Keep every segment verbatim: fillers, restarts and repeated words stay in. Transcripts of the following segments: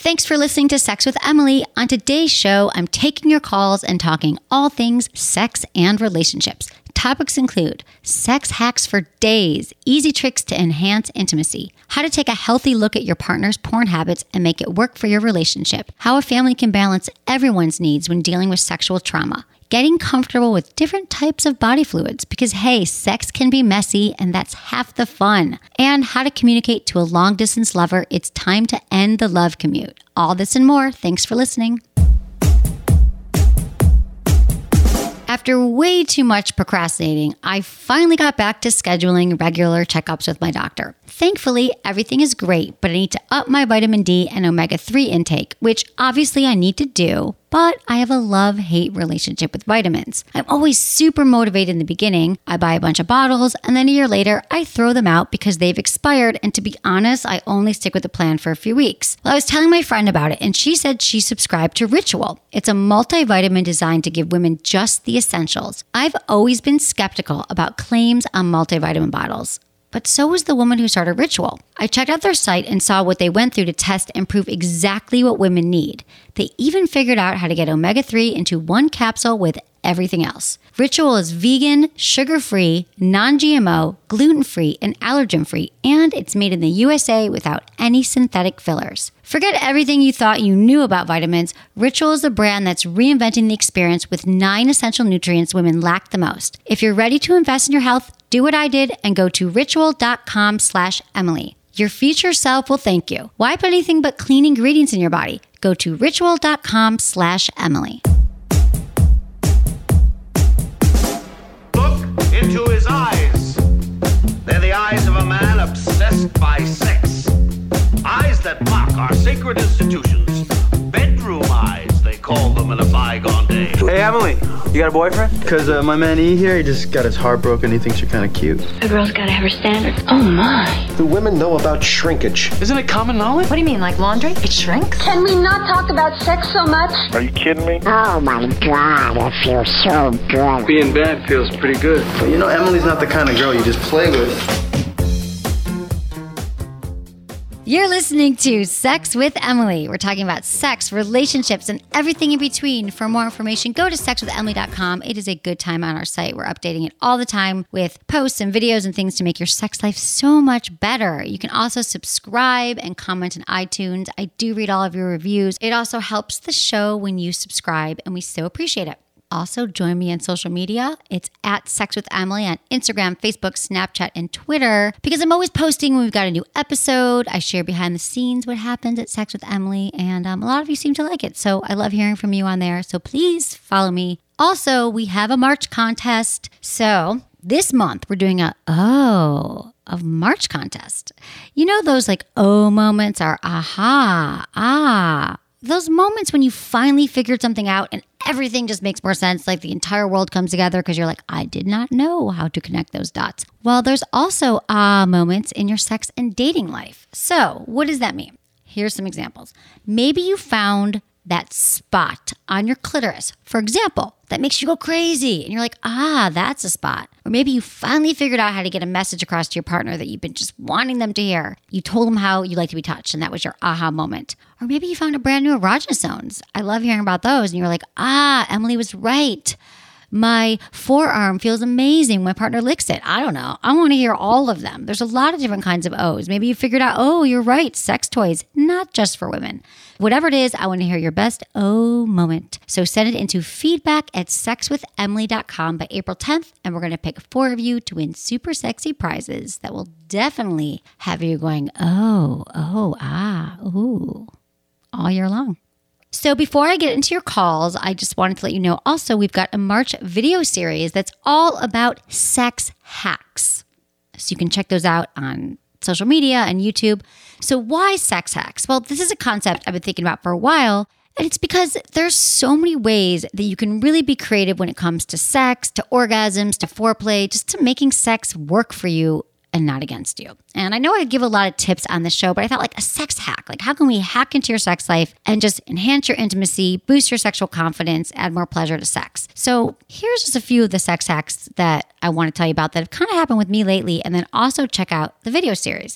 Thanks for listening to Sex with Emily. On today's show, I'm taking your calls and talking all things sex and relationships. Topics include sex hacks for days, easy tricks to enhance intimacy, how to take a healthy look at your partner's porn habits and make it work for your relationship, how a family can balance everyone's needs when dealing with sexual trauma, getting comfortable with different types of body fluids because, hey, sex can be messy and that's half the fun, and how to communicate to a long-distance lover it's time to end the love commute. All this and more. Thanks for listening. After way too much procrastinating, I finally got back to scheduling regular checkups with my doctor. Thankfully, everything is great, but I need to up my vitamin D and omega three intake, which obviously I need to do, but I have a love-hate relationship with vitamins. I'm always super motivated in the beginning. I buy a bunch of bottles, and then a year later, I throw them out because they've expired, and to be honest, I only stick with the plan for a few weeks. Well, I was telling my friend about it, and she said she subscribed to Ritual. It's a multivitamin designed to give women just the essentials. I've always been skeptical about claims on multivitamin bottles. But so was the woman who started Ritual. I checked out their site and saw what they went through to test and prove exactly what women need. They even figured out how to get omega three into one capsule with everything else. Ritual is vegan, sugar-free, non-G M O, gluten-free, and allergen-free, and it's made in the U S A without any synthetic fillers. Forget everything you thought you knew about vitamins. Ritual is the brand that's reinventing the experience with nine essential nutrients women lack the most. If you're ready to invest in your health, do what I did and go to ritual.com slash Emily. Your future self will thank you. Why put anything but clean ingredients in your body? Go to ritual.com slash Emily. Look into his eyes. They're the eyes of a man obsessed by sex. Eyes that mock our sacred institutions. Bedroom eyes, they call them in a bygone day. Hey, Emily, you got a boyfriend? Because uh, my man E here, he just got his heart broken. He thinks you're kind of cute. A girl's got to have her standards. Oh, my. Do women know about shrinkage? Isn't it common knowledge? What do you mean, like laundry? It shrinks? Can we not talk about sex so much? Are you kidding me? Oh, my God, I feel so good. Being bad feels pretty good. But you know, Emily's not the kind of girl you just play with. You're listening to Sex with Emily. We're talking about sex, relationships, and everything in between. For more information, go to sex with emily dot com. It is a good time on our site. We're updating it all the time with posts and videos and things to make your sex life so much better. You can also subscribe and comment on iTunes. I do read all of your reviews. It also helps the show when you subscribe, and we so appreciate it. Also, join me on social media. It's at Sex with Emily on Instagram, Facebook, Snapchat, and Twitter, because I'm always posting when we've got a new episode. I share behind the scenes what happens at Sex with Emily, and um, a lot of you seem to like it. So I love hearing from you on there. So please follow me. Also, we have a March contest. So this month, we're doing a oh of March contest. You know those like oh moments are aha, ah. Those moments when you finally figured something out and everything just makes more sense, like the entire world comes together because you're like, I did not know how to connect those dots. Well, there's also ah moments in your sex and dating life. So what does that mean? Here's some examples. Maybe you found that spot on your clitoris, for example, that makes you go crazy. And you're like, ah, that's a spot. Or maybe you finally figured out how to get a message across to your partner that you've been just wanting them to hear. You told them how you like to be touched, and that was your aha moment. Or maybe you found a brand new erogenous zones. I love hearing about those. And you're like, ah, Emily was right. My forearm feels amazing. My partner licks it. I don't know. I want to hear all of them. There's a lot of different kinds of O's. Maybe you figured out, oh, you're right. Sex toys, not just for women. Whatever it is, I want to hear your best O moment. So send it into feedback at sex with emily dot com by April tenth, and we're going to pick four of you to win super sexy prizes that will definitely have you going, oh, oh, ah, ooh, all year long. So before I get into your calls, I just wanted to let you know also we've got a March video series that's all about sex hacks. So you can check those out on social media and YouTube. So why sex hacks? Well, this is a concept I've been thinking about for a while, and it's because there's so many ways that you can really be creative when it comes to sex, to orgasms, to foreplay, just to making sex work for you and not against you. And I know I give a lot of tips on the show, but I thought like a sex hack, like how can we hack into your sex life and just enhance your intimacy, boost your sexual confidence, add more pleasure to sex? So here's just a few of the sex hacks that I want to tell you about that have kind of happened with me lately, and then also check out the video series.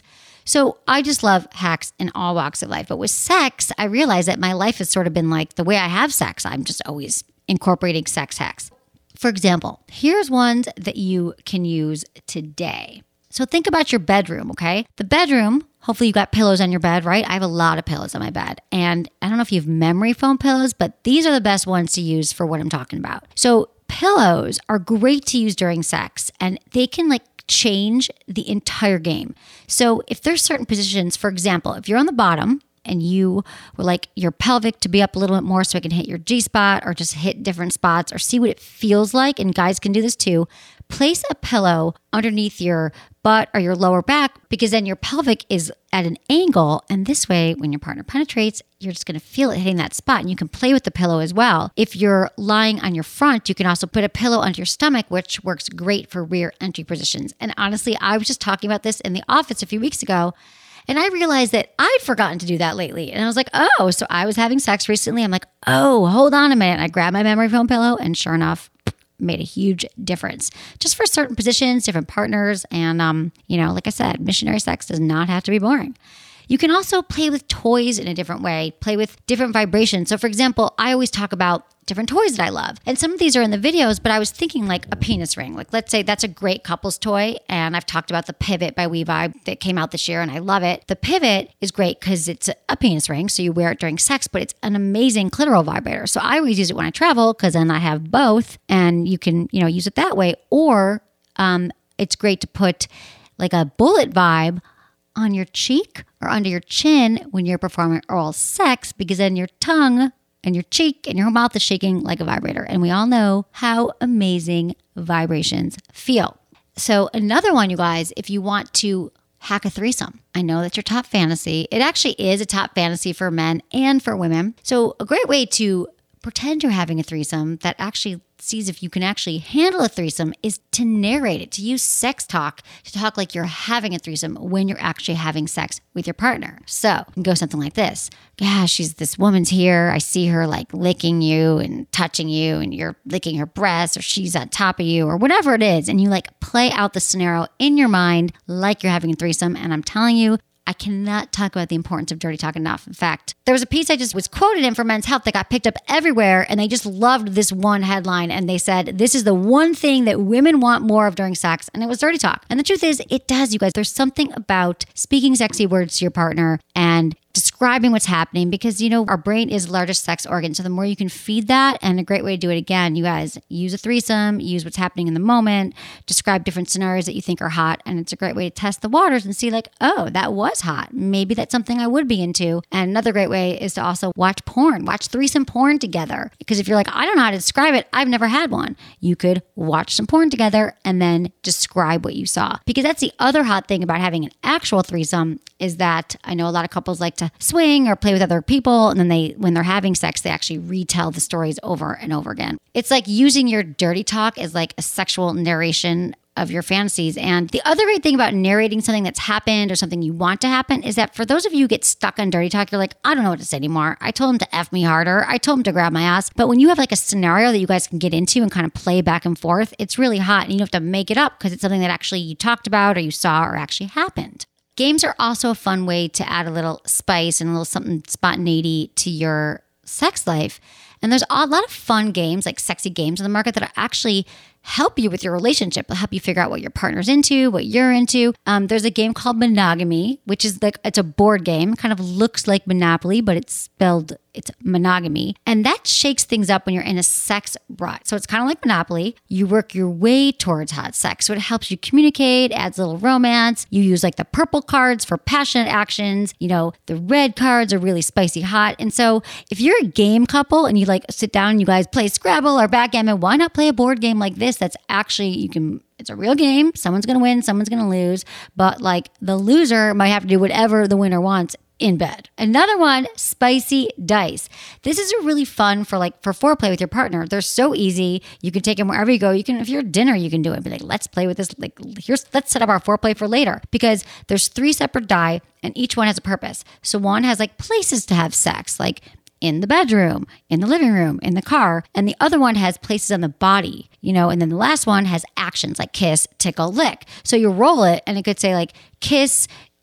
So I just love hacks in all walks of life. But with sex, I realize that my life has sort of been like the way I have sex. I'm just always incorporating sex hacks. For example, here's ones that you can use today. So think about your bedroom, okay? The bedroom, hopefully you got pillows on your bed, right? I have a lot of pillows on my bed. And I don't know if you have memory foam pillows, but these are the best ones to use for what I'm talking about. So pillows are great to use during sex, and they can like change the entire game. So if there's certain positions, for example, if you're on the bottom and you would like your pelvic to be up a little bit more so it can hit your G-spot or just hit different spots or see what it feels like, and guys can do this too, place a pillow underneath your butt or your lower back, because then your pelvic is at an angle, and this way when your partner penetrates, you're just going to feel it hitting that spot, and you can play with the pillow as well. If you're lying on your front, you can also put a pillow under your stomach, which works great for rear entry positions. And honestly, I was just talking about this in the office a few weeks ago, and I realized that I'd forgotten to do that lately. And I was like, oh, so I was having sex recently. I'm like, oh, hold on a minute. And I grabbed my memory foam pillow, and sure enough, made a huge difference just for certain positions, different partners. And, um, you know, like I said, missionary sex does not have to be boring. You can also play with toys in a different way, play with different vibrations. So for example, I always talk about different toys that I love. And some of these are in the videos, but I was thinking like a penis ring. Like let's say that's a great couples toy. And I've talked about the Pivot by WeVibe that came out this year and I love it. The Pivot is great because it's a penis ring. So you wear it during sex, but it's an amazing clitoral vibrator. So I always use it when I travel because then I have both and you can, you know, use it that way. Or um, it's great to put like a bullet vibe on your cheek or under your chin when you're performing oral sex, because then your tongue and your cheek and your mouth is shaking like a vibrator. And we all know how amazing vibrations feel. So another one, you guys, if you want to hack a threesome, I know that's your top fantasy. It actually is a top fantasy for men and for women. So a great way to pretend you're having a threesome that actually sees if you can actually handle a threesome is to narrate it, to use sex talk, to talk like you're having a threesome when you're actually having sex with your partner. So you can go something like this. Yeah, she's this woman's here. I see her like licking you and touching you and you're licking her breasts, or she's on top of you or whatever it is. And you like play out the scenario in your mind like you're having a threesome. And I'm telling you, I cannot talk about the importance of dirty talk enough. In fact, there was a piece I just was quoted in for Men's Health that got picked up everywhere, and they just loved this one headline. And they said, this is the one thing that women want more of during sex. And it was dirty talk. And the truth is, it does, you guys. There's something about speaking sexy words to your partner and describing what's happening, because, you know, our brain is the largest sex organ. So the more you can feed that, and a great way to do it, again, you guys, use a threesome, use what's happening in the moment, describe different scenarios that you think are hot. And it's a great way to test the waters and see like, oh, that was hot. Maybe that's something I would be into. And another great way is to also watch porn, watch threesome porn together. Because if you're like, I don't know how to describe it, I've never had one. You could watch some porn together and then describe what you saw. Because that's the other hot thing about having an actual threesome, is that I know a lot of couples like to swing or play with other people, and then they, when they're having sex, they actually retell the stories over and over again. It's like using your dirty talk as like a sexual narration of your fantasies. And the other great thing about narrating something that's happened or something you want to happen is that for those of you who get stuck on dirty talk, you're like, I don't know what to say anymore. I told him to F me harder. I told him to grab my ass. But when you have like a scenario that you guys can get into and kind of play back and forth, it's really hot, and you don't have to make it up because it's something that actually you talked about or you saw or actually happened. Games are also a fun way to add a little spice and a little something spontaneity to your sex life. And there's a lot of fun games, like sexy games on the market, that are actually help you with your relationship. They'll help you figure out what your partner's into, what you're into. Um, there's a game called Monogamy, which is like, it's a board game, kind of looks like Monopoly, but it's spelled, it's monogamy. And that shakes things up when you're in a sex rut. So it's kind of like Monopoly. You work your way towards hot sex. So it helps you communicate, adds a little romance. You use like the purple cards for passionate actions. You know, the red cards are really spicy hot. And so if you're a game couple and you like sit down and you guys play Scrabble or backgammon, why not play a board game like this? That's actually, you can, it's a real game. Someone's going to win, someone's going to lose, but like the loser might have to do whatever the winner wants in bed. Another one, spicy dice. This is a really fun for like for foreplay with your partner. They're so easy. You can take them wherever you go. You can, if you're at dinner, you can do it. Be like, let's play with this. Like, here's, let's set up our foreplay for later, because there's three separate die and each one has a purpose. So one has like places to have sex, like in the bedroom, in the living room, in the car. And the other one has places on the body, you know, and then the last one has actions like kiss, tickle, lick. So you roll it and it could say like kiss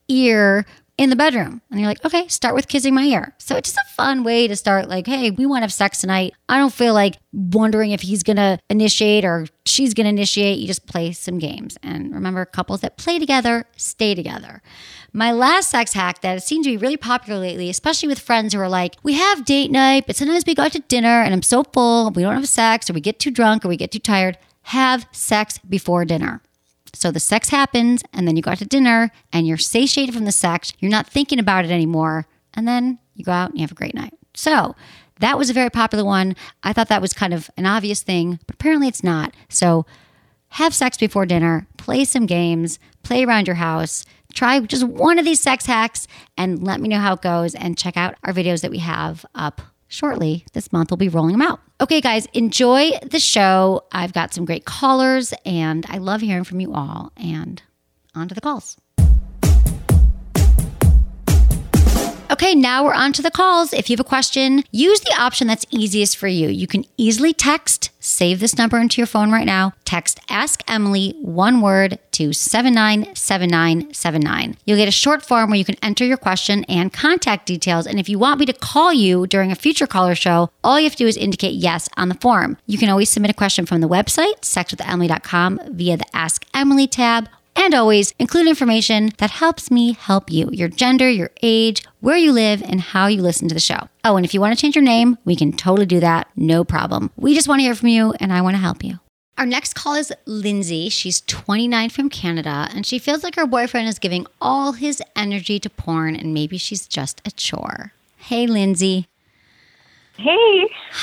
ear in the bedroom. And you're like, okay, start with kissing my ear. So it's just a fun way to start like, hey, we want to have sex tonight. I don't feel like wondering if he's going to initiate or she's going to initiate. You just play some games. And remember, couples that play together, stay together. My last sex hack that seems to be really popular lately, especially with friends who are like, we have date night, but sometimes we go out to dinner and I'm so full, we don't have sex, or we get too drunk, or we get too tired. Have sex before dinner. So the sex happens, and then you go out to dinner, and you're satiated from the sex. You're not thinking about it anymore. And then you go out and you have a great night. So that was a very popular one. I thought that was kind of an obvious thing, but apparently it's not. So have sex before dinner, play some games, play around your house, try just one of these sex hacks, and let me know how it goes, and check out our videos that we have up shortly. This month, we'll be rolling them out. Okay, guys, enjoy the show. I've got some great callers, and I love hearing from you all. And on to the calls. Okay, now we're on to the calls. If you have a question, use the option that's easiest for you. You can easily text, save this number into your phone right now. Text Ask Emily, one word, to seven nine seven nine seven nine. You'll get a short form where you can enter your question and contact details. And if you want me to call you during a future caller show, all you have to do is indicate yes on the form. You can always submit a question from the website, sex with emily dot com, via the Ask Emily tab. And always include information that helps me help you. Your gender, your age, where you live, and how you listen to the show. Oh, and if you want to change your name, we can totally do that. No problem. We just want to hear from you, and I want to help you. Our next call is Lindsay. She's twenty-nine from Canada, and she feels like her boyfriend is giving all his energy to porn, and maybe she's just a chore. Hey, Lindsay. Hey.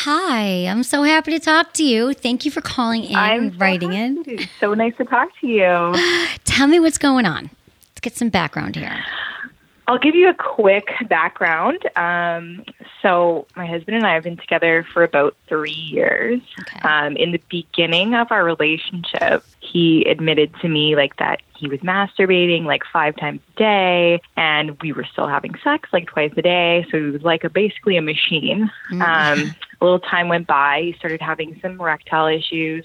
Hi. I'm so happy to talk to you. Thank you for calling in and so writing in. It's so nice to talk to you. Tell me what's going on. Let's get some background here. I'll give you a quick background. Um, so my husband and I have been together for about three years. Okay. Um, in the beginning of our relationship, he admitted to me like that he was masturbating like five times a day, and we were still having sex like twice a day. So he was like a, basically a machine. Mm-hmm. Um, a little time went by. He started having some erectile issues.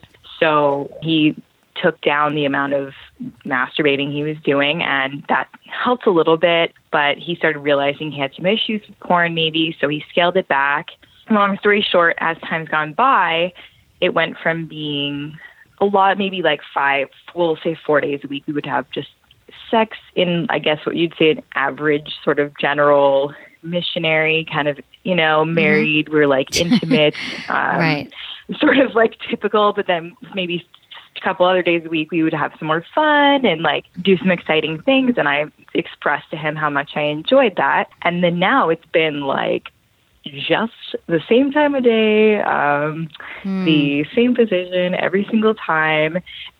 So he took down the amount of masturbating he was doing, and that helped a little bit, but he started realizing he had some issues with porn maybe, so he scaled it back. Long story short, as time's gone by, it went from being a lot, maybe like five, we'll say four days a week, we would have just sex in, I guess what you'd say, an average sort of general missionary kind of, you know, married, mm-hmm. we're like intimate, um, right. sort of like typical, but then maybe a couple other days a week we would have some more fun and like do some exciting things, and I expressed to him how much I enjoyed that. And then now it's been like just the same time of day, um, mm. the same position every single time,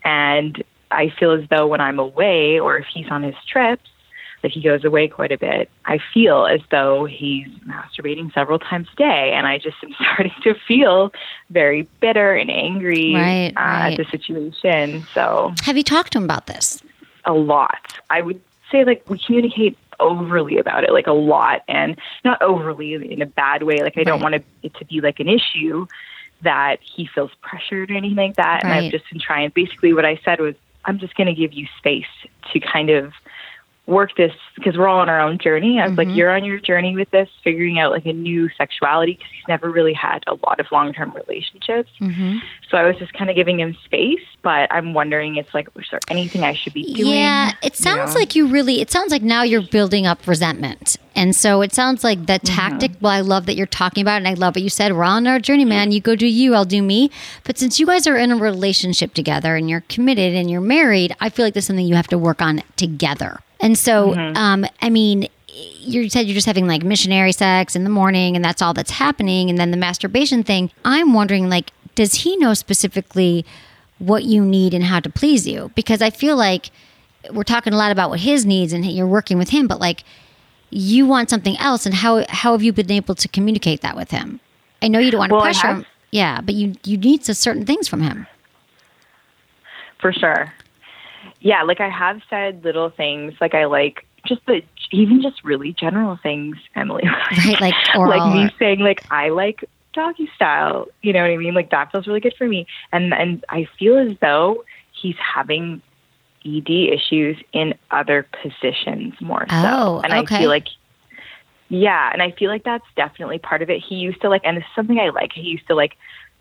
and I feel as though when I'm away or if he's on his trips, that he goes away quite a bit, I feel as though he's masturbating several times a day. And I just am starting to feel very bitter and angry right, uh, right. at the situation. So have you talked to him about this? A lot. I would say like we communicate overly about it, like a lot, and not overly in a bad way. Like I right. don't want it to be like an issue that he feels pressured or anything like that. Right. And I've just been trying, basically what I said was, I'm just going to give you space to kind of work this, because we're all on our own journey. I was mm-hmm. like, you're on your journey with this, figuring out like a new sexuality, because he's never really had a lot of long-term relationships. Mm-hmm. So I was just kind of giving him space, but I'm wondering, it's like, is there anything I should be doing? Yeah, it sounds you know? like you really, it sounds like now you're building up resentment. And so it sounds like the tactic, mm-hmm. well, I love that you're talking about it, and I love what you said. We're on our journey, man. You go do you, I'll do me. But since you guys are in a relationship together and you're committed and you're married, I feel like this is something you have to work on together. And so, mm-hmm. um, I mean, you said you're just having like missionary sex in the morning and that's all that's happening. And then the masturbation thing, I'm wondering, like, does he know specifically what you need and how to please you? Because I feel like we're talking a lot about what his needs and you're working with him, but like you want something else. And how, how have you been able to communicate that with him? I know you don't want to well, pressure him. Yeah, but you, you need some certain things from him. For sure. Yeah, like I have said little things, like I like just the, even just really general things, Emily. Right, like oral. Like me or... saying, like, I like doggy style, you know what I mean? Like that feels really good for me. And and I feel as though he's having E D issues in other positions more so. Oh, and okay. I feel like, yeah, and I feel like that's definitely part of it. He used to like, and this is something I like, he used to like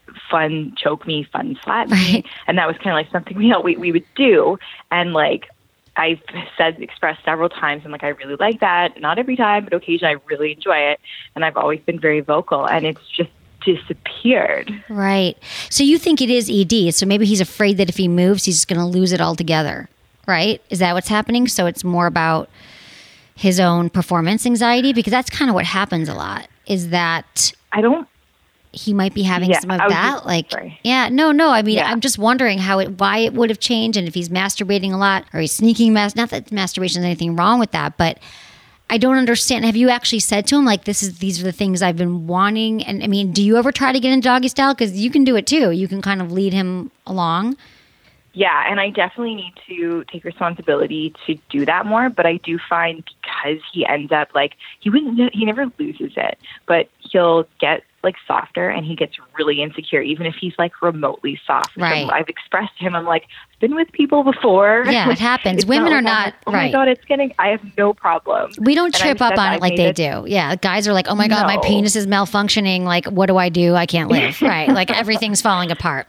fun choke me, fun slap me. Right. And that was kind of like something, you know, we, we would do. And like, I've said, expressed several times, and like, I really like that. Not every time, but occasionally I really enjoy it. And I've always been very vocal, and it's just disappeared. Right. So you think it is E D. So maybe he's afraid that if he moves, he's just going to lose it altogether. Right? Is that what's happening? So it's more about his own performance anxiety, because that's kind of what happens a lot, is that I don't he might be having Yeah, some of I was that. just- like, sorry. yeah, no, no. I mean, Yeah. I'm just wondering how it, why it would have changed, and if he's masturbating a lot or he's sneaking mas- Not that masturbation is anything wrong with that, but I don't understand. Have you actually said to him, like, this is, these are the things I've been wanting? And I mean, do you ever try to get in doggy style? Because you can do it too. You can kind of lead him along. Yeah, and I definitely need to take responsibility to do that more. But I do find, because he ends up like, he wouldn't, he never loses it, but he'll get like softer, and he gets really insecure, even if he's like remotely soft. Right. So I've expressed to him, I'm like, I've been with people before. Yeah, it happens. It's Women not are like, not- I'm like, oh right. my God, it's getting, I have no problem. We don't And trip I've up said on that it I've like they made it- do. Yeah, guys are like, oh my God, my No. penis is malfunctioning. Like, what do I do? I can't live. Right. Like, everything's falling apart.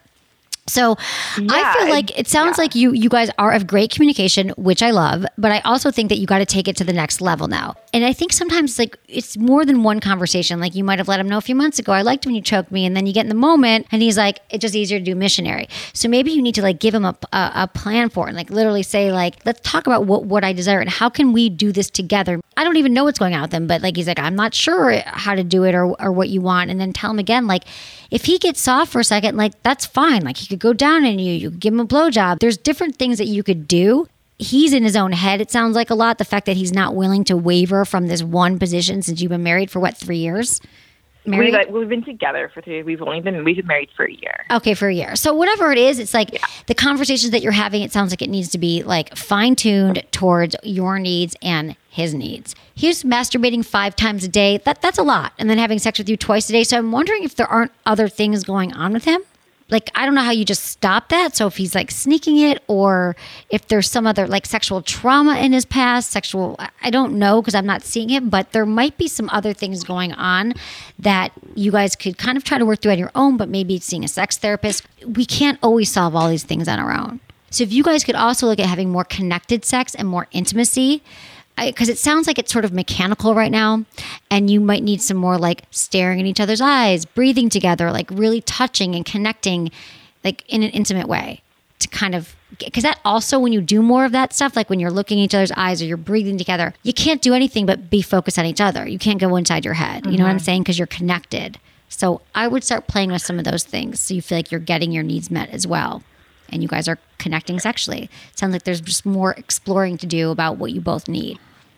So I Yeah, feel like it sounds yeah. like you you guys are of great communication, which I love, but I also think that you got to take it to the next level now. And I think sometimes like it's more than one conversation. Like, you might have let him know a few months ago, I liked when you choked me, and then you get in the moment and he's like, it's just easier to do missionary. So maybe you need to like give him a, a, a plan for it, and like literally say like, let's talk about what, what I desire and how can we do this together. I don't even know what's going on with him, but like, he's like, I'm not sure how to do it or, or what you want. And then tell him again, like, if he gets soft for a second, like, that's fine. Like, he could go down on you, you could give him a blowjob. There's different things that you could do. He's in his own head, it sounds like a lot. The fact that he's not willing to waver from this one position since you've been married for what, three years? Married? We've, we've been together for three. We've only been we've been married for a year. Okay, for a year. So whatever it is, it's like Yeah. the conversations that you're having, it sounds like it needs to be like fine-tuned towards your needs and his needs. He's masturbating five times a day. That that's a lot. And then having sex with you twice a day. So I'm wondering if there aren't other things going on with him. Like, I don't know how you just stop that. So if he's like sneaking it, or if there's some other like sexual trauma in his past, sexual, I- I don't know, because I'm not seeing it, but there might be some other things going on that you guys could kind of try to work through on your own, but maybe seeing a sex therapist. We can't always solve all these things on our own. So if you guys could also look at having more connected sex and more intimacy, because it sounds like it's sort of mechanical right now, and you might need some more like staring in each other's eyes, breathing together, like really touching and connecting like in an intimate way to kind of, because that also, when you do more of that stuff, like when you're looking in each other's eyes or you're breathing together, you can't do anything but be focused on each other. You can't go inside your head. You know what I'm saying? Because you're connected. So I would start playing with some of those things so you feel like you're getting your needs met as well. And you guys are connecting sexually. It sounds like there's just more exploring to do about what you both need.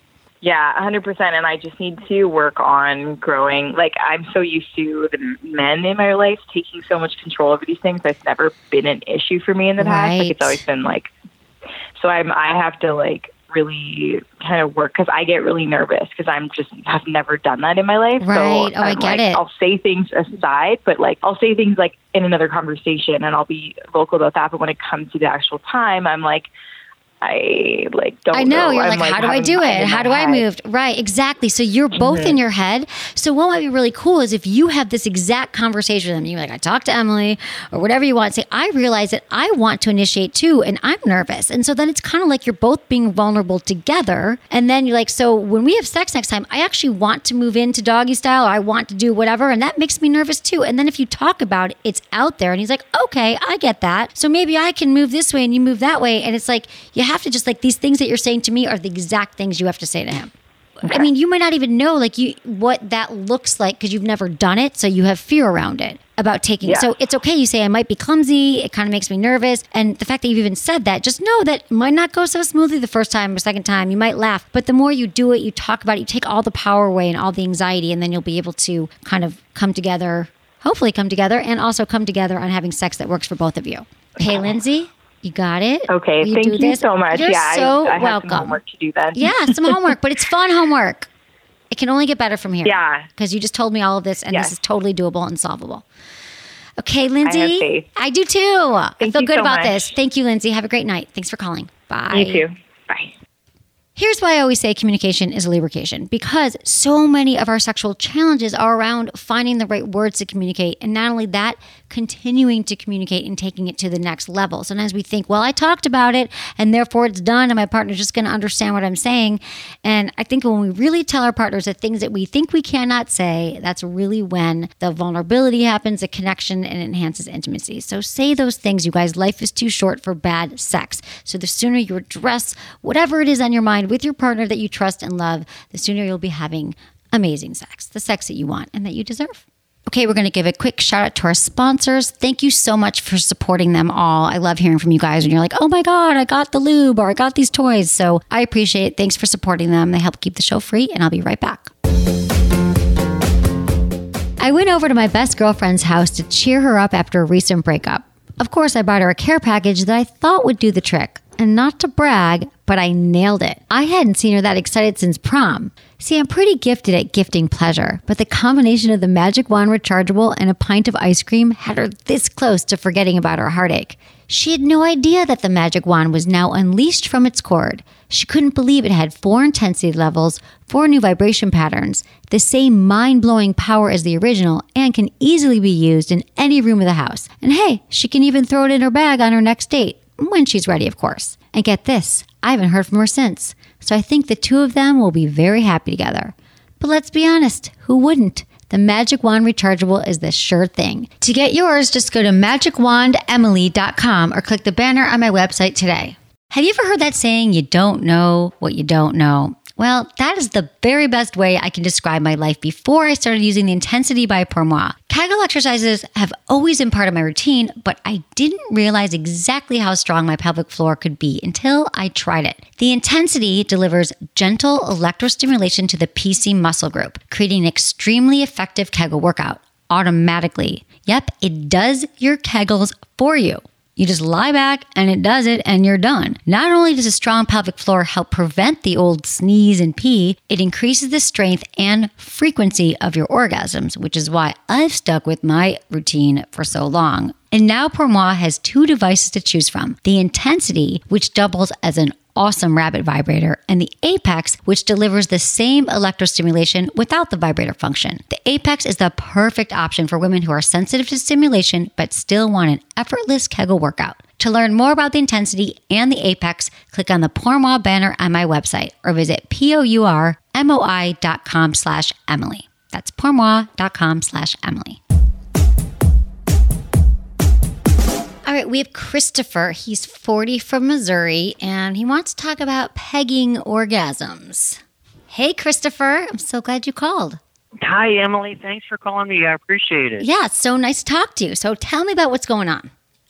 Yeah, one hundred percent. And I just need to work on growing. Like, I'm so used to the men in my life taking so much control over these things. That's never been an issue for me in the past. Right. Like, it's always been like, so I'm, I have to like really kind of work, because I get really nervous because I'm just have never done that in my life. Right. So Oh, I I'm get like, it. I'll say things aside, but like I'll say things like in another conversation, and I'll be vocal about that. But when it comes to the actual time, I'm like, I like don't I know. know. You're I'm, like, how do I having do fun it? in How my do I head. move? Right, exactly. So you're both in your head. So what might be really cool is if you have this exact conversation with them. You're like, I talked to Emily or whatever you want. Say, I realize that I want to initiate too, and I'm nervous. And so then it's kind of like you're both being vulnerable together. And then you're like, so when we have sex next time, I actually want to move into doggy style, or I want to do whatever. And that makes me nervous too. And then if you talk about it, it's out there. And he's like, okay, I get that. So maybe I can move this way and you move that way. And it's like, you have to just like, these things that you're saying to me are the exact things you have to say to him. I mean, you might not even know like you what that looks like because you've never done it. So you have fear around it about taking. Yeah. So it's okay. You say, I might be clumsy. It kind of makes me nervous. And the fact that you've even said that, just know that it might not go so smoothly the first time or second time. You might laugh. But the more you do it, you talk about it, you take all the power away and all the anxiety, and then you'll be able to kind of come together, hopefully come together, and also come together on having sex that works for both of you. Okay, Lindsay? You got it? Okay, Will thank do you this? so much. You're yeah, so I, I have welcome. some homework to do then. Yeah, some homework, but it's fun homework. It can only get better from here. Yeah. Because you just told me all of this, and Yes. this is totally doable and solvable. Okay, Lindsay. I have faith. I do too. I Thank feel you good so about much. this. Thank you, Lindsay. Have a great night. Thanks for calling. Bye. Bye. You too. Bye. Here's why I always say communication is a lubrication, because so many of our sexual challenges are around finding the right words to communicate. And not only that, continuing to communicate and taking it to the next level. Sometimes we think, well, I talked about it and therefore it's done and my partner's just going to understand what I'm saying. And I think when we really tell our partners the things that we think we cannot say, that's really when the vulnerability happens, the connection, and enhances intimacy. So say those things, you guys. Life is too short for bad sex. So the sooner you address whatever it is on your mind with your partner that you trust and love, the sooner you'll be having amazing sex, the sex that you want and that you deserve. Okay, we're going to give a quick shout out to our sponsors. Thank you so much for supporting them all. I love hearing from you guys when you're like, oh my God, I got the lube or I got these toys. So I appreciate it. Thanks for supporting them. They help keep the show free, and I'll be right back. I went over to my best girlfriend's house to cheer her up after a recent breakup. Of course, I bought her a care package that I thought would do the trick. And not to brag, but I nailed it. I hadn't seen her that excited since prom. See, I'm pretty gifted at gifting pleasure, but the combination of the Magic Wand rechargeable and a pint of ice cream had her this close to forgetting about her heartache. She had no idea that the Magic Wand was now unleashed from its cord. She couldn't believe it had four intensity levels, four new vibration patterns, the same mind-blowing power as the original, and can easily be used in any room of the house. And hey, she can even throw it in her bag on her next date. When she's ready, of course. And get this, I haven't heard from her since. So I think the two of them will be very happy together. But let's be honest, who wouldn't? The Magic Wand rechargeable is the sure thing. To get yours, just go to magic wand emily dot com or click the banner on my website today. Have you ever heard that saying, you don't know what you don't know? Well, that is the very best way I can describe my life before I started using the Intensity by Pour Moi. Kegel exercises have always been part of my routine, but I didn't realize exactly how strong my pelvic floor could be until I tried it. The Intensity delivers gentle electrostimulation to the P C muscle group, creating an extremely effective Kegel workout automatically. Yep, it does your Kegels for you. You just lie back and it does it and you're done. Not only does a strong pelvic floor help prevent the old sneeze and pee, it increases the strength and frequency of your orgasms, which is why I've stuck with my routine for so long. And now Pour Moi has two devices to choose from. The Intensity, which doubles as an awesome rabbit vibrator, and the Apex, which delivers the same electrostimulation without the vibrator function. The Apex is the perfect option for women who are sensitive to stimulation but still want an effortless Kegel workout. To learn more about the Intensity and the Apex, click on the Pour Moi banner on my website or visit P-O-U-R-M-O-I dot com slash Emily. That's pourmoi dot com slash Emily. All right, we have Christopher. He's forty from Missouri, and he wants to talk about pegging orgasms. Hey, Christopher. I'm so glad you called. Hi, Emily. Thanks for calling me. I appreciate it. Yeah, it's so nice to talk to you. So tell me about what's going on.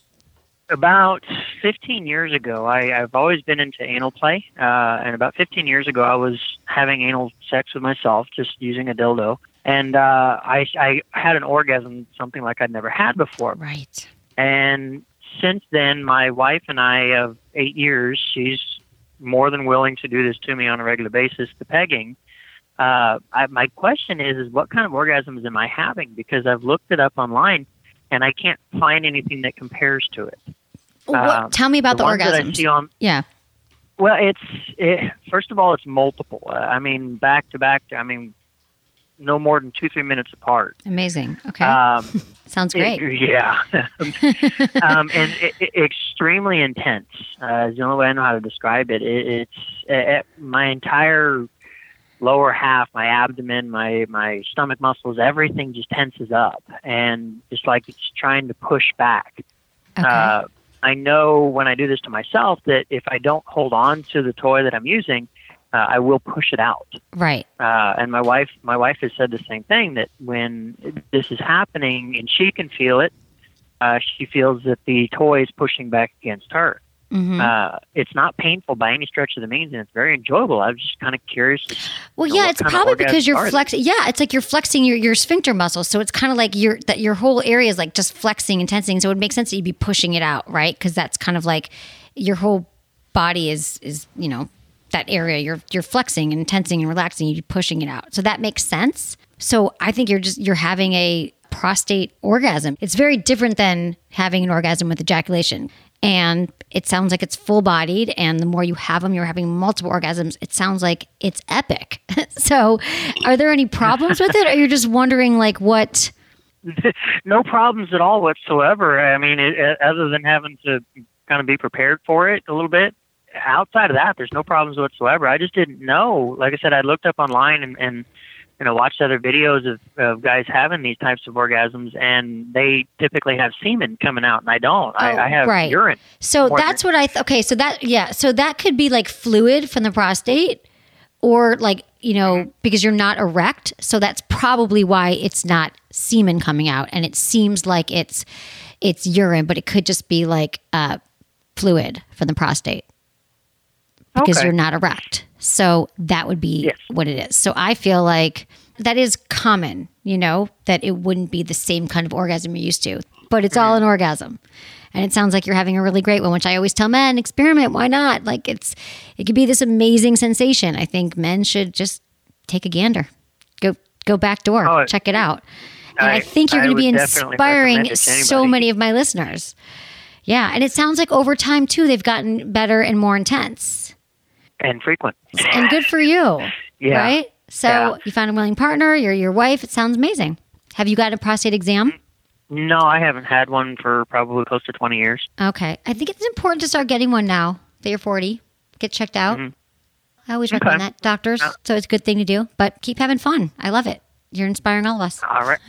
About fifteen years ago, I, I've always been into anal play, uh, and about fifteen years ago, I was having anal sex with myself, just using a dildo, and uh, I, I had an orgasm, something like I'd never had before. Right. And since then, my wife and I of eight years, she's more than willing to do this to me on a regular basis, the pegging. Uh, I, my question is, is what kind of orgasms am I having? Because I've looked it up online, and I can't find anything that compares to it. What, um, tell me about the, the, the orgasms. That I see on, yeah. Well, it's it, first of all, it's multiple. Uh, I mean, back to back. I mean, no more than two, three minutes apart. Amazing. Okay. Um, Sounds great. It, yeah. um, and it, it, extremely intense uh, is the only way I know how to describe it. it it's it, my entire lower half, my abdomen, my, my stomach muscles, everything just tenses up. And it's like it's trying to push back. Okay. Uh, I know when I do this to myself that if I don't hold on to the toy that I'm using, Uh, I will push it out. Right. Uh, and my wife, my wife has said the same thing, that when this is happening and she can feel it, uh, she feels that the toy is pushing back against her. Mm-hmm. Uh, it's not painful by any stretch of the means, and it's very enjoyable. I was just kind of curious. Well, yeah, it's probably because you're flexing. Yeah, it's like you're flexing your, your sphincter muscles. So it's kind of like your that your whole area is like just flexing and tensing. So it would make sense that you'd be pushing it out, right? Because that's kind of like your whole body is is you know. that area you're you're flexing and tensing and relaxing, you're pushing it out. So that makes sense. So I think you're just you're having a prostate orgasm. It's very different than having an orgasm with ejaculation. And it sounds like it's full-bodied, and the more you have them, you're having multiple orgasms. It sounds like it's epic. So are there any problems with it, or you're just wondering, like, what... No problems at all whatsoever. I mean, it, it, other than having to kind of be prepared for it a little bit. Outside of that, there's no problems whatsoever. I just didn't know. Like I said, I looked up online and, and you know, watched other videos of, of guys having these types of orgasms, and they typically have semen coming out, and I don't. Oh, I, I have right. urine. So that's what I, th- okay, so that, yeah, so that could be like fluid from the prostate, or like, you know, mm-hmm. because you're not erect. So that's probably why it's not semen coming out, and it seems like it's, it's urine, but it could just be like uh, fluid from the prostate. Because Okay. you're not erect. So that would be Yes. what it is. So I feel like that is common, you know, that it wouldn't be the same kind of orgasm you're used to, but it's all an orgasm. And it sounds like you're having a really great one, which I always tell men, experiment. Why not? Like it's, it could be this amazing sensation. I think men should just take a gander, go, go back door, Oh, check it out. And I, I- think you're I going to be would definitely inspiring recommend it to so anybody. many of my listeners. Yeah. And it sounds like over time too, they've gotten better and more intense. And frequent. And good for you. Yeah. Right? So Yeah. you found a willing partner, you're your wife. It sounds amazing. Have you got a prostate exam? No, I haven't had one for probably close to twenty years. Okay. I think it's important to start getting one now that you're forty. Get checked out. Mhm. I always recommend Okay. that, doctors. So it's a good thing to do. But keep having fun. I love it. You're inspiring all of us. All right.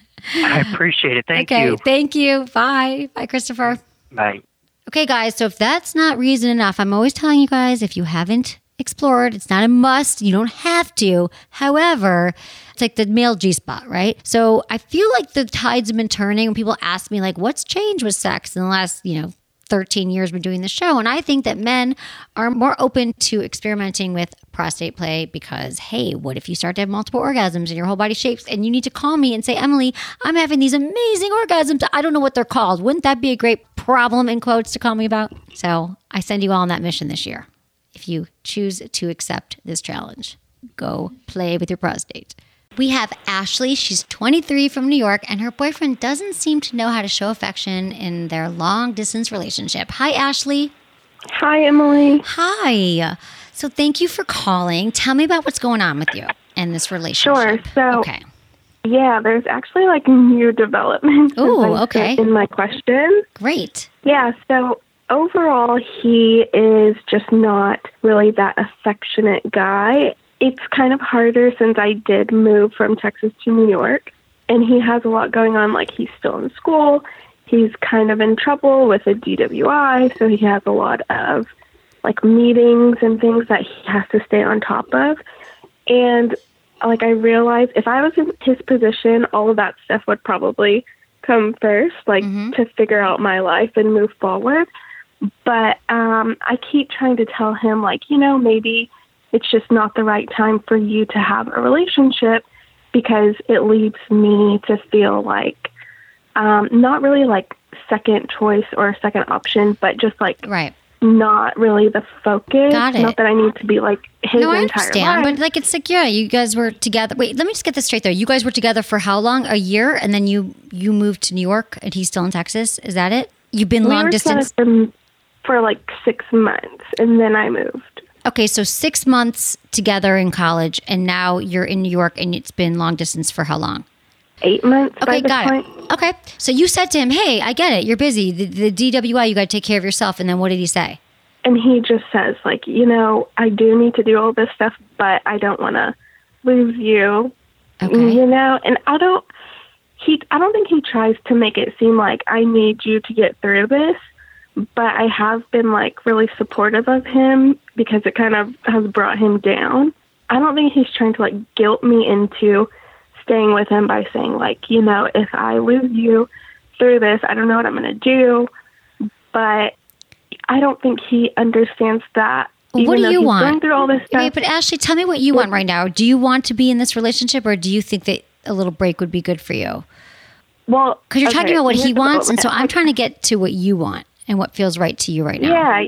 I appreciate it. Thank okay. you. Thank you. Bye. Bye, Christopher. Bye. Okay, guys, so if that's not reason enough, I'm always telling you guys, if you haven't explored, it's not a must. You don't have to. However, it's like the male G-spot, right? So I feel like the tides have been turning when people ask me, like, what's changed with sex in the last, you know, thirteen years we're doing the show. And I think that men are more open to experimenting with prostate play because, hey, what if you start to have multiple orgasms and your whole body shakes and you need to call me and say, Emily, I'm having these amazing orgasms. I don't know what they're called. Wouldn't that be a great problem in quotes to call me about? So I send you all on that mission this year. If you choose to accept this challenge, go play with your prostate. We have Ashley. She's twenty-three from New York, and her boyfriend doesn't seem to know how to show affection in their long-distance relationship. Hi, Ashley. Hi, Emily. Hi. So thank you for calling. Tell me about what's going on with you and this relationship. Sure. So, okay. Yeah, there's actually like new developments. Ooh, okay. In my question. Great. Yeah, so overall, he is just not really that affectionate guy. It's kind of harder since I did move from Texas to New York, and he has a lot going on. Like, he's still in school. He's kind of in trouble with a D W I, so he has a lot of, like, meetings and things that he has to stay on top of. And, like, I realized if I was in his position, all of that stuff would probably come first, like, mm-hmm. to figure out my life and move forward. But um, I keep trying to tell him, like, you know, maybe it's just not the right time for you to have a relationship because it leaves me to feel like um, not really like second choice or second option, but just like right. not really the focus. Got it. Not that I need to be like his no, I entire understand, life. but like it's like, yeah, you guys were together. Wait, let me just get this straight though. You guys were together for how long? A year? And then you, you moved to New York and he's still in Texas. Is that it? You've been we long were distance? For, for like six months and then I moved. Okay, so six months together in college, and now you're in New York, and it's been long distance for how long? Eight months. Okay, by got point. it. Okay, so you said to him, hey, I get it. You're busy. The, the D W I, you got to take care of yourself. And then what did he say? And he just says, like, you know, I do need to do all this stuff, but I don't want to lose you. Okay. You know, and I don't, he, I don't think he tries to make it seem like I need you to get through this. But I have been, like, really supportive of him because it kind of has brought him down. I don't think he's trying to, like, guilt me into staying with him by saying, like, you know, if I lose you through this, I don't know what I'm going to do. But I don't think he understands that. Well, what even do though you he's want? Going through all this stuff. Wait, but Ashley, tell me what you want right now. Do you want to be in this relationship, or do you think that a little break would be good for you? Well, because you're okay, talking about what he here's the wants, and so problem. I'm trying to get to what you want and what feels right to you right now. Yeah,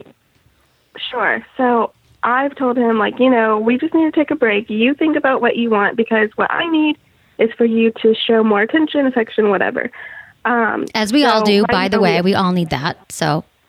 sure. So I've told him, like, you know, we just need to take a break. You think about what you want because what I need is for you to show more attention, affection, whatever. Um, As we so all do, right by the now way. we- We all need that. So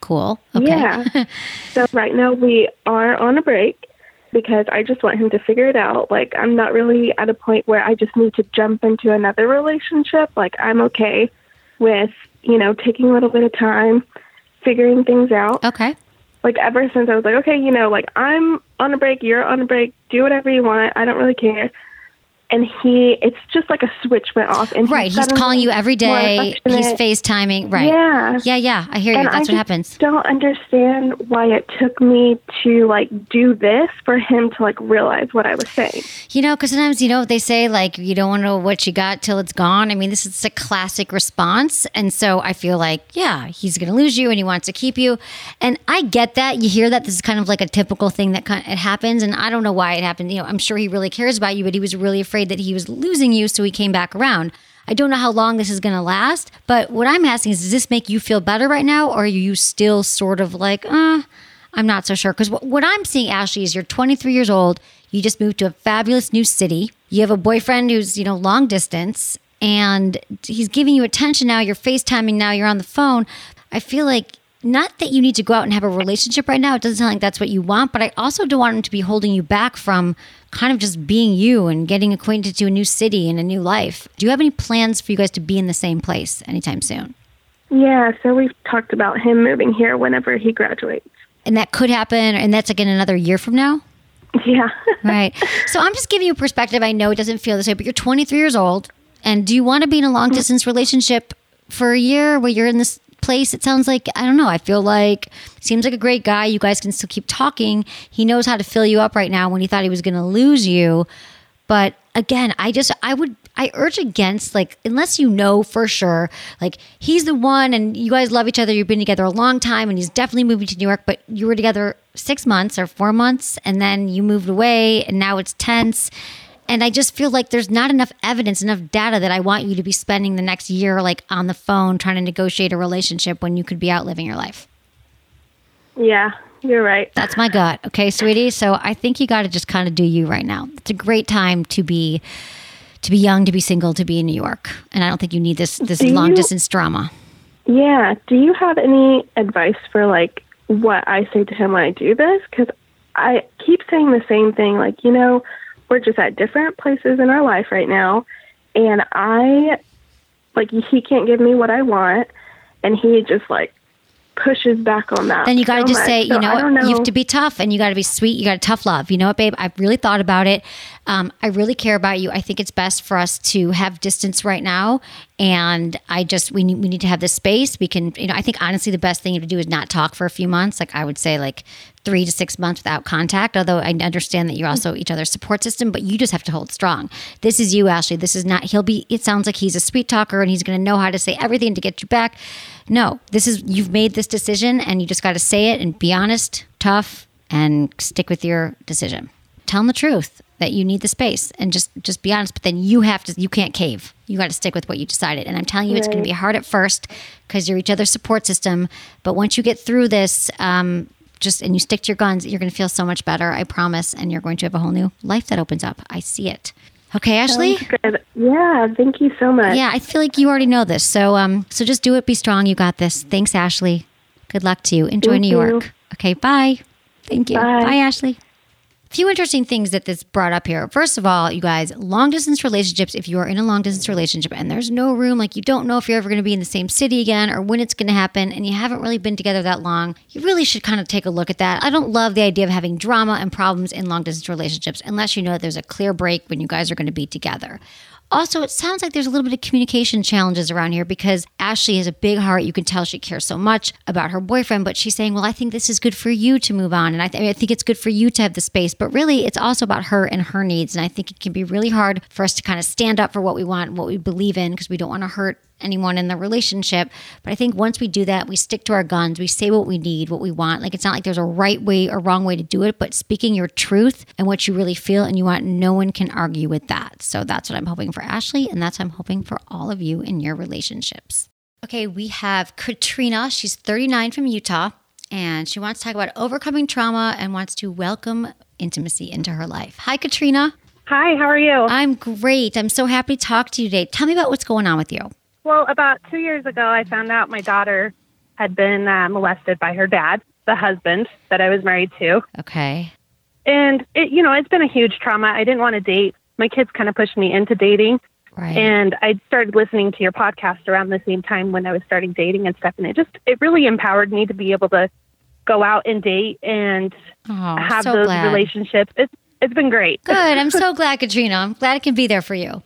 Cool. Okay. Yeah. So right now we are on a break because I just want him to figure it out. Like, I'm not really at a point where I just need to jump into another relationship. Like, I'm okay with, you know, taking a little bit of time, figuring things out. Okay. Like, ever since I was like, okay, you know, like, I'm on a break, you're on a break, do whatever you want. I don't really care. And he, it's just like a switch went off. And right. He's calling you every day. He's FaceTiming. Right. Yeah. Yeah, yeah. I hear you. And That's I what happens. don't understand why it took me to, like, do this for him to, like, realize what I was saying. You know, because sometimes, you know, they say, like, you don't want to know what you got till it's gone. I mean, this is a classic response. And so I feel like, yeah, he's going to lose you and he wants to keep you. And I get that. You hear that. This is kind of like a typical thing that kind of, it happens. And I don't know why it happened. You know, I'm sure he really cares about you, but he was really afraid that he was losing you, so he came back around. I don't know how long this is going to last, but what I'm asking is, does this make you feel better right now, or are you still sort of like, uh, I'm not so sure? Because what, what I'm seeing, Ashley, is you're twenty-three years old, you just moved to a fabulous new city, you have a boyfriend who's, you know, long distance, and he's giving you attention now, you're FaceTiming now, you're on the phone. I feel like, not that you need to go out and have a relationship right now. It doesn't sound like that's what you want, but I also don't want him to be holding you back from kind of just being you and getting acquainted to a new city and a new life. Do you have any plans for you guys to be in the same place anytime soon? Yeah, so we've talked about him moving here whenever he graduates. And that could happen, and that's like in another year from now? Yeah. Right. So I'm just giving you a perspective. I know it doesn't feel this way, but you're twenty-three years old, and do you want to be in a long-distance relationship for a year where you're in this place? It sounds like, I don't know, I feel like seems like a great guy. You guys can still keep talking. He knows how to fill you up right now when he thought he was going to lose you. But again, I just, I would, I urge against, like, unless you know for sure, like, he's the one and you guys love each other, you've been together a long time and he's definitely moving to New York, but you were together six months or four months and then you moved away and now it's tense. And I just feel like there's not enough evidence, enough data that I want you to be spending the next year like on the phone trying to negotiate a relationship when you could be out living your life. Yeah, you're right. That's my gut. Okay, sweetie. So I think you got to just kind of do you right now. It's a great time to be to be young, to be single, to be in New York. And I don't think you need this this Do long you- distance drama. Yeah. Do you have any advice for, like, what I say to him when I do this? Because I keep saying the same thing, like, you know, we're just at different places in our life right now, and I, like, he can't give me what I want, and he just, like, pushes back on that. Then you got to so just much. say, So you know, I don't know. you have to be tough and you got to be sweet. You got to tough love. You know what, babe? I've really thought about it. Um, I really care about you. I think it's best for us to have distance right now. And I just, we need, we need to have this space. We can, you know, I think honestly, the best thing to do is not talk for a few months. Like I would say like three to six months without contact. Although I understand that you're also each other's support system, but you just have to hold strong. This is you, Ashley. This is not, he'll be, it sounds like he's a sweet talker and he's going to know how to say everything to get you back. No, this is, you've made this decision and you just got to say it and be honest, tough, and stick with your decision. Tell him the truth that you need the space and just, just be honest. But then you have to, you can't cave. You got to stick with what you decided. And I'm telling you, it's going to be hard at first because you're each other's support system. But once you get through this, um, just, and you stick to your guns, you're going to feel so much better. I promise. And you're going to have a whole new life that opens up. I see it. Okay, Ashley? Sounds good. Yeah, thank you so much. Yeah, I feel like you already know this. So um, so just do it. Be strong. You got this. Thanks, Ashley. Good luck to you. Enjoy Thank New you. York. Okay, bye. Thank you. Bye. Bye, Ashley. A few interesting things that this brought up here. First of all, you guys, long distance relationships, if you are in a long distance relationship and there's no room, like you don't know if you're ever going to be in the same city again or when it's going to happen and you haven't really been together that long, you really should kind of take a look at that. I don't love the idea of having drama and problems in long distance relationships unless you know that there's a clear break when you guys are going to be together. Also, it sounds like there's a little bit of communication challenges around here because Ashley has a big heart. You can tell she cares so much about her boyfriend, but she's saying, well, I think this is good for you to move on. And I, th- I think it's good for you to have the space. But really, it's also about her and her needs. And I think it can be really hard for us to kind of stand up for what we want, what we believe in, because we don't want to hurt anyone in the relationship. But I think once we do that, we stick to our guns, we say what we need, what we want. Like it's not like there's a right way or wrong way to do it, but speaking your truth and what you really feel and you want, no one can argue with that. So that's what I'm hoping for Ashley, and that's what I'm hoping for all of you in your relationships. Okay, we have Katrina. She's thirty-nine from Utah, and she wants to talk about overcoming trauma and wants to welcome intimacy into her life. Hi, Katrina. Hi, how are you? I'm great. I'm so happy to talk to you today. Tell me about what's going on with you. Well, about two years ago, I found out my daughter had been uh, molested by her dad, the husband that I was married to. Okay. And, it, you know, it's been a huge trauma. I didn't want to date. My kids kind of pushed me into dating. Right. And I started listening to your podcast around the same time when I was starting dating and stuff. And it just, it really empowered me to be able to go out and date and oh, have so those glad. relationships. It's, it's been great. Good. I'm so glad, Katrina. I'm glad I can be there for you.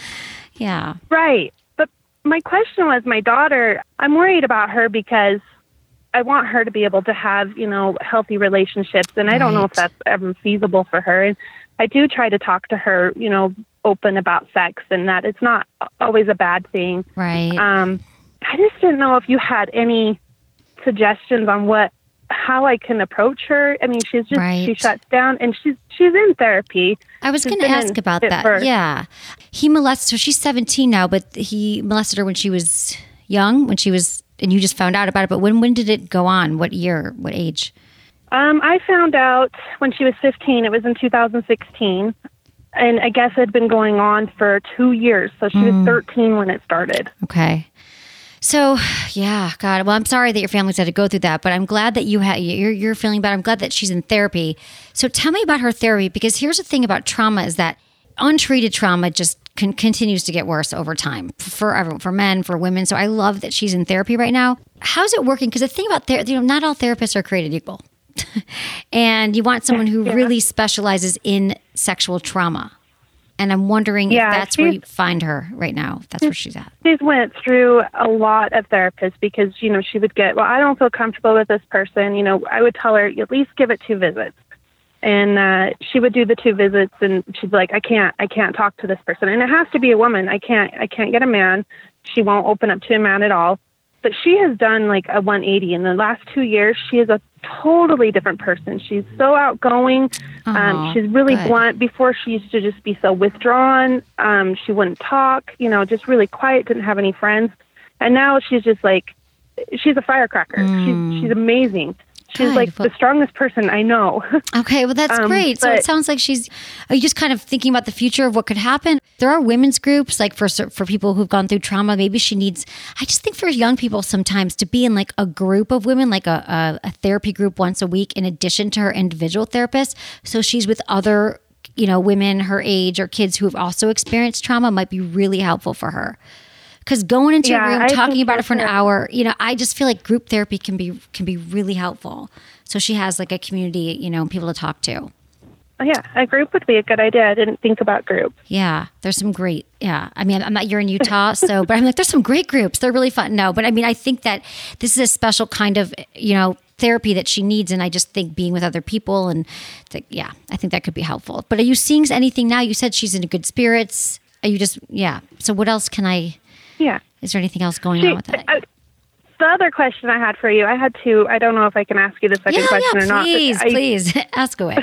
Yeah. Right. But my question was my daughter, I'm worried about her because I want her to be able to have, you know, healthy relationships. And I don't know if that's ever feasible for her. And I do try to talk to her, you know, open about sex and that it's not always a bad thing. Right. Um, I just didn't know if you had any suggestions on what, how I can approach her. I mean, she's just, right. she shuts down and she's, she's in therapy. I was going to ask about that. First. Yeah. He molested, so she's seventeen now, but he molested her when she was young, when she was, and you just found out about it. But when, when did it go on? What year, what age? Um, I found out when she was fifteen. It was in two thousand sixteen. And I guess it had been going on for two years. So she Mm. was thirteen when it started. Okay. So, yeah, God. Well, I'm sorry that your family's had to go through that, but I'm glad that you had you're you're feeling better. I'm glad that she's in therapy. So, tell me about her therapy, because here's the thing about trauma is that untreated trauma just con- continues to get worse over time for everyone, for men, for women. So, I love that she's in therapy right now. How's it working? Because the thing about therapy, you know, not all therapists are created equal. And you want someone who yeah. really specializes in sexual trauma. And I'm wondering yeah, if that's where you find her right now. If that's where she's at. She's went through a lot of therapists because, you know, she would get, well, I don't feel comfortable with this person. You know, I would tell her, at least give it two visits. And uh, she would do the two visits and she'd be like, I can't, I can't talk to this person. And it has to be a woman. I can't, I can't get a man. She won't open up to a man at all. But she has done like a one eighty. In the last two years, she is a totally different person. She's so outgoing. Oh, um, she's really good. blunt. Before, she used to just be so withdrawn. Um, she wouldn't talk, you know, just really quiet, didn't have any friends. And now she's just like, she's a firecracker. Mm. She's, she's amazing. She's Good. like Well, the strongest person I know. Okay, well, that's um, great. So it sounds like she's, are you just kind of thinking about the future of what could happen? There are women's groups, like for for people who've gone through trauma. Maybe she needs, I just think for young people sometimes to be in like a group of women, like a, a, a therapy group once a week in addition to her individual therapist. So she's with other, you know, women her age or kids who have also experienced trauma might be really helpful for her. Because going into Yeah, a room, I talking think about it for an that's it. hour, you know, I just feel like group therapy can be can be really helpful. So she has like a community, you know, people to talk to. Oh, yeah, a group would be a good idea. I didn't think about group. Yeah, there's some great, yeah. I mean, I'm not, you're in Utah, so, but I'm like, there's some great groups. They're really fun. No, but I mean, I think that this is a special kind of, you know, therapy that she needs. And I just think being with other people and, the, yeah, I think that could be helpful. But are you seeing anything now? You said she's in good spirits. Are you just, yeah. So what else can I, Yeah. is there anything else going She, on with that? I, the other question I had for you, I had two. I don't know if I can ask you the second yeah, question yeah, or not. please, I, please ask away.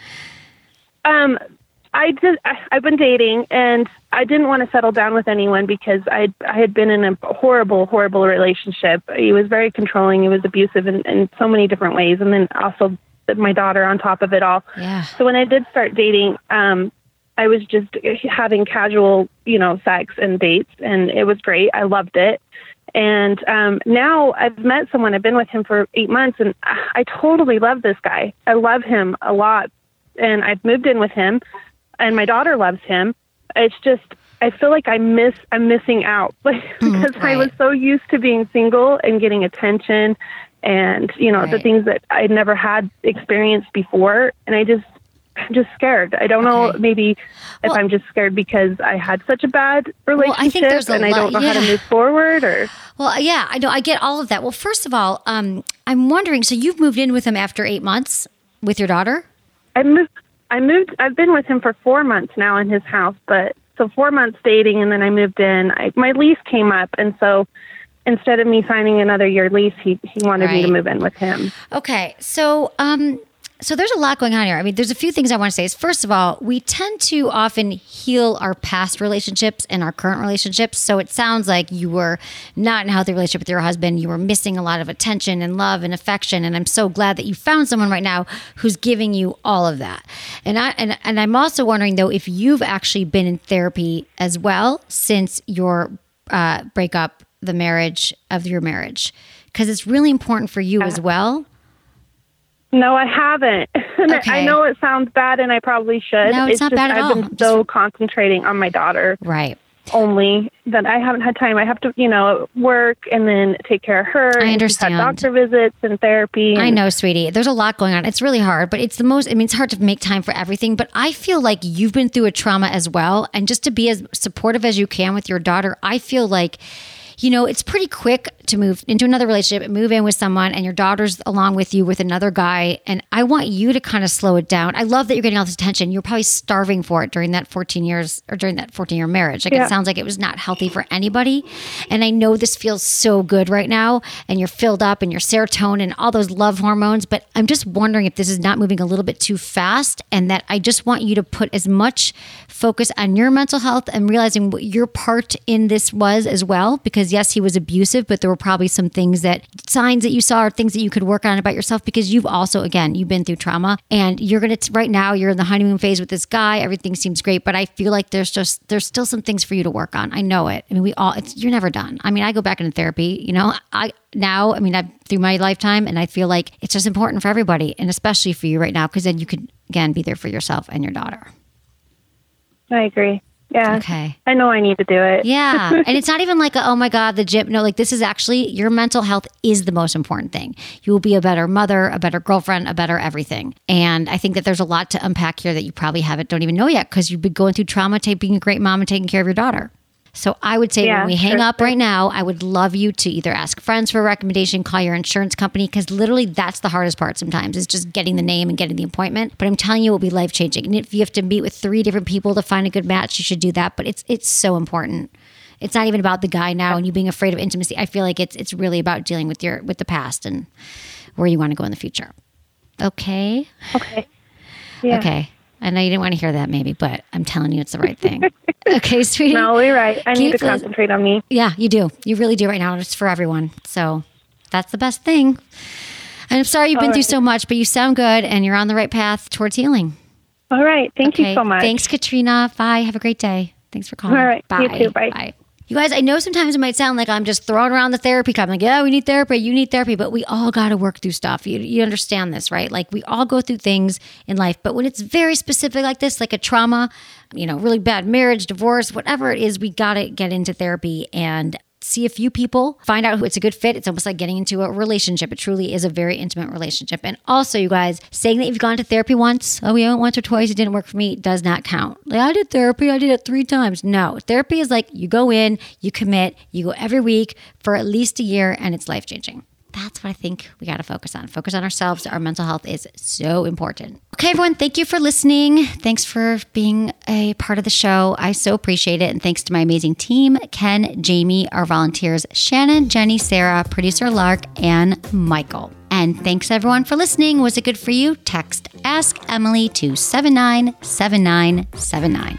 Um, I did. I, I've been dating, and I didn't want to settle down with anyone because I I had been in a horrible, horrible relationship. He was very controlling. He was abusive in, in so many different ways, and then also my daughter on top of it all. Yeah. So when I did start dating, um, I was just having casual, you know, sex and dates, and it was great. I loved it. And um, now I've met someone. I've been with him for eight months, and I totally love this guy. I love him a lot. And I've moved in with him, and my daughter loves him. It's just, I feel like I miss, I'm missing out like, because Mm, right. I was so used to being single and getting attention and, you know, Right. the things that I'd never had experienced before. And I just, I'm just scared. I don't Okay. know, maybe if Well- I'm just scared because I had such a bad relationship I think there's a and I lot- don't know how to yeah. move forward or. Well, yeah, I know. I get all of that. Well, first of all, um, I'm wondering, so you've moved in with him after eight months with your daughter? I moved. I moved. I've been with him for four months now in his house, but so four months dating, and then I moved in. I, my lease came up, and so instead of me signing another year lease, he he wanted me to Right. move in with him. Okay, so um, so there's a lot going on here. I mean, there's a few things I want to say. Is first of all, we tend to often heal our past relationships and our current relationships. So it sounds like you were not in a healthy relationship with your husband. You were missing a lot of attention and love and affection. And I'm so glad that you found someone right now who's giving you all of that. And I and, and I'm also wondering though if you've actually been in therapy as well since your uh, breakup, the marriage of your marriage. Because it's really important for you as well. No, I haven't. Okay. I know it sounds bad, and I probably should. No, it's not just, bad at I've all. been so concentrating on my daughter. Right. Only that I haven't had time. I have to, you know, work and then take care of her. I and understand. She's had doctor visits and therapy. And I know, sweetie. There's a lot going on. It's really hard, but it's the most, I mean, it's hard to make time for everything, but I feel like you've been through a trauma as well. And just to be as supportive as you can with your daughter, I feel like, you know, it's pretty quick to move into another relationship and move in with someone and your daughter's along with you with another guy. And I want you to kind of slow it down. I love that you're getting all this attention. You're probably starving for it during that fourteen years or during that fourteen year marriage. Like Yeah. it sounds like it was not healthy for anybody. And I know this feels so good right now and you're filled up and your serotonin and all those love hormones. But I'm just wondering if this is not moving a little bit too fast and that I just want you to put as much focus on your mental health and realizing what your part in this was as well. Because yes, he was abusive, but there were probably some things that signs that you saw or things that you could work on about yourself because you've also, again, you've been through trauma and you're going to, right now you're in the honeymoon phase with this guy. Everything seems great, but I feel like there's just, there's still some things for you to work on. I know it. I mean, we all, it's, you're never done. I mean, I go back into therapy, you know, I now, I mean, I've through my lifetime and I feel like it's just important for everybody and especially for you right now, because then you could, again, be there for yourself and your daughter. I agree. Yeah. Okay. I know I need to do it. Yeah. And it's not even like, a, oh my God, the gym. No, like this is actually, your mental health is the most important thing. You will be a better mother, a better girlfriend, a better everything. And I think that there's a lot to unpack here that you probably haven't, don't even know yet because you've been going through trauma, t- being a great mom and taking care of your daughter. So I would say Yeah, when we hang sure. up right now, I would love you to either ask friends for a recommendation, call your insurance company, because literally that's the hardest part sometimes is just getting the name and getting the appointment. But I'm telling you, it will be life-changing. And if you have to meet with three different people to find a good match, you should do that. But it's it's so important. It's not even about the guy now and you being afraid of intimacy. I feel like it's it's really about dealing with your with the past and where you want to go in the future. Okay? Okay. Yeah. Okay. I know you didn't want to hear that maybe, but I'm telling you it's the right thing. Okay, sweetie? No, you're right. I need Keep to the- concentrate on me. Yeah, you do. You really do right now. It's for everyone. So that's the best thing. And I'm sorry you've been All through right. so much, but you sound good and you're on the right path towards healing. All right. Thank Okay. you so much. Thanks, Katrina. Bye. Have a great day. Thanks for calling. All right. Bye. You too. Bye. Bye. You guys, I know sometimes it might sound like I'm just throwing around the therapy cup. I'm like, yeah, we need therapy. You need therapy. But we all got to work through stuff. You, you understand this, right? Like we all go through things in life. But when it's very specific like this, like a trauma, you know, really bad marriage, divorce, whatever it is, we got to get into therapy and see a few people, find out who it's a good fit. It's almost like getting into a relationship. It truly is a very intimate relationship. And also, you guys, saying that you've gone to therapy once, oh, we went once or twice, it didn't work for me, does not count. Like, I did therapy, I did it three times. No, therapy is like you go in, you commit, you go every week for at least a year, and it's life-changing. That's what I think we got to focus on. Focus on ourselves. Our mental health is so important. Okay, everyone, thank you for listening. Thanks for being a part of the show. I so appreciate it. And thanks to my amazing team, Ken, Jamie, our volunteers, Shannon, Jenny, Sarah, producer Lark, and Michael. And thanks everyone for listening. Was it good for you? Text Ask Emily to seven nine seven nine seven nine.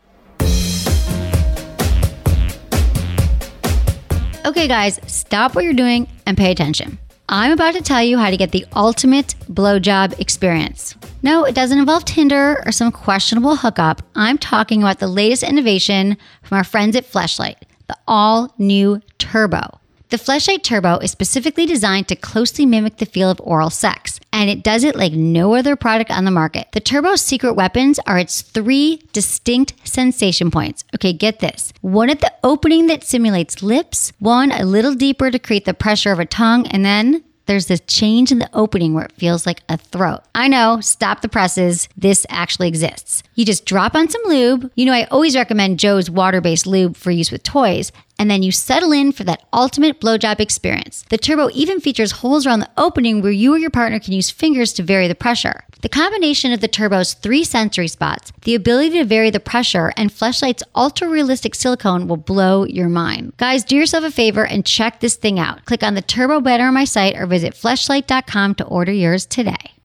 Okay, guys, stop what you're doing and pay attention. I'm about to tell you how to get the ultimate blowjob experience. No, it doesn't involve Tinder or some questionable hookup. I'm talking about the latest innovation from our friends at Fleshlight, the all-new Turbo. The Fleshlight Turbo is specifically designed to closely mimic the feel of oral sex, and it does it like no other product on the market. The Turbo's secret weapons are its three distinct sensation points. Okay, get this. One at the opening that simulates lips, one a little deeper to create the pressure of a tongue, and then there's this change in the opening where it feels like a throat. I know, stop the presses. This actually exists. You just drop on some lube. You know, I always recommend Joe's water-based lube for use with toys. And then you settle in for that ultimate blowjob experience. The Turbo even features holes around the opening where you or your partner can use fingers to vary the pressure. The combination of the Turbo's three sensory spots, the ability to vary the pressure, and Fleshlight's ultra-realistic silicone will blow your mind. Guys, do yourself a favor and check this thing out. Click on the Turbo banner on my site or visit fleshlight dot com to order yours today.